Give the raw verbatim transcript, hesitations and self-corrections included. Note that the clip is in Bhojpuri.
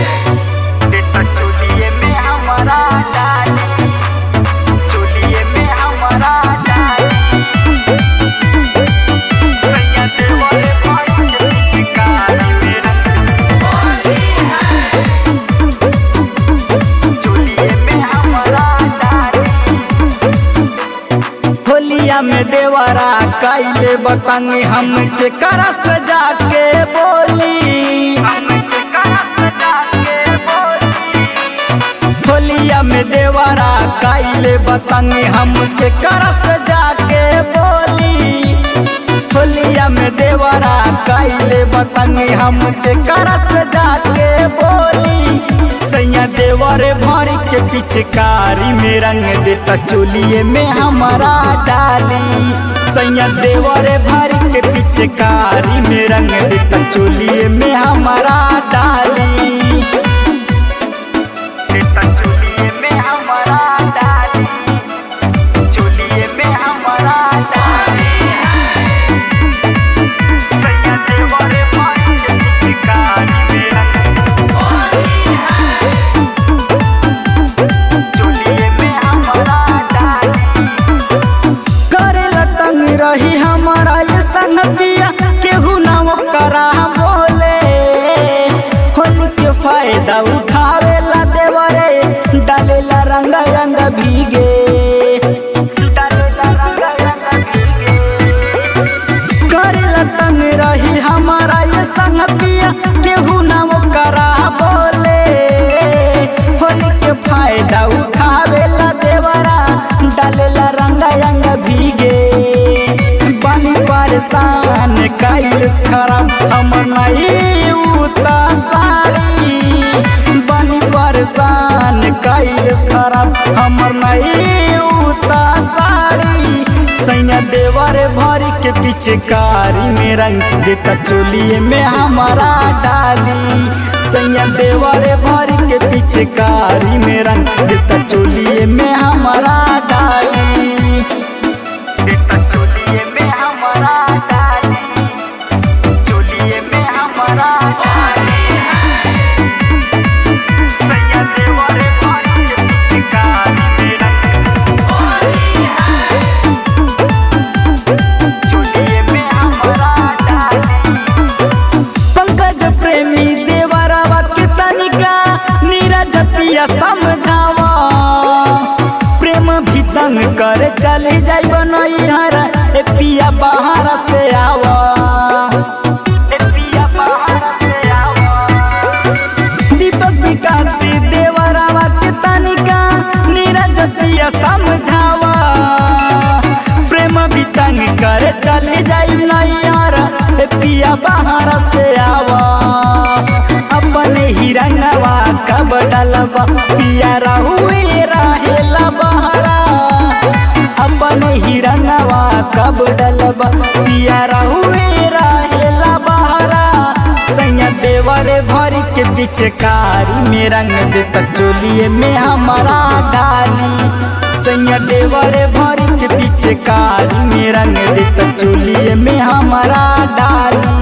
बेटा चोलिए में हमारा डाली, चोलिए में हमारा डाली, सैया देवर भाई के पिचकारी मेरा चोलिए में हमारा डाली। होलिया में देवरा कैले बतंगी हमके करस जाके बोली, होलिया में देवरा कैले बतंगी हमके करस जाके बोली, होलिया में देवरा कैले बतंगी हमके करस जाके बोली, सैया देवरे भरी के पिचकारी में रंग देता चोलिए में हमारा डाली, सैया देवरे भरी के पिचकारी में रंग देता चोलिए में हमारा डाली, देता चोलिए में हमारा डाली, चोलिए में हमारा डाली, सैया देवरे भरी के पिचकारी में रंग चोलिए में हमारा डाली। करेला तंग रही हमारा ये संग पिया केहू ना करा बोले, होली के फायदा उठावेला देवरे डालेला रंग रंग भीगे, डालेला रंग रंग भीगे। करेला तंग रही हमारा ये संग पिया केहू ना करा बोले, होली के फायदा उठावेला देवरा डालेला रंग रंग भीगे, बनी परेशान कैलस खराब हमर नहीं उता साड़ी, बनी परेशान कैलस खराब हमर नहीं उता साड़ी, सैया देवरे भरी के पिचकारी में रंग देता चोलिए में हमारा डाली, सैया देवरे भरी के पिचकारी में रंग देता चोलिए में हमारा डाली, देता चोलिए में हमारा डाली, चोलिए में हमारा डाली, सैया देवरे भरी के पिचकारी में रंग चोलिए में हमारा डाली। पंकज प्रेमी देवरवा के तनिका नीरज पिया समझावा, प्रेम भी तंग करे चले जाई बनैहर ए पिया बाहर से आवा, ए पिया बाहर से आवा। दीपक विकास देवरवा के तनिका नीरज पिया समझावा, प्रेम भी तंग करे चले जाई नैहर ए पिया बाहर से आवा, अपने ही रंगवा कब डलबा पिया रहुए रहेला बहरा, अपने ही रंगवा कब डलबा पिया रहुए रहेला बहरा, सैया देवरे भरी के पिचकारी में रंग देता चोलिए में हमारा डाली, सैया देवरे भरी के पिचकारी में रंग देता चोलिए में हमारा डाली।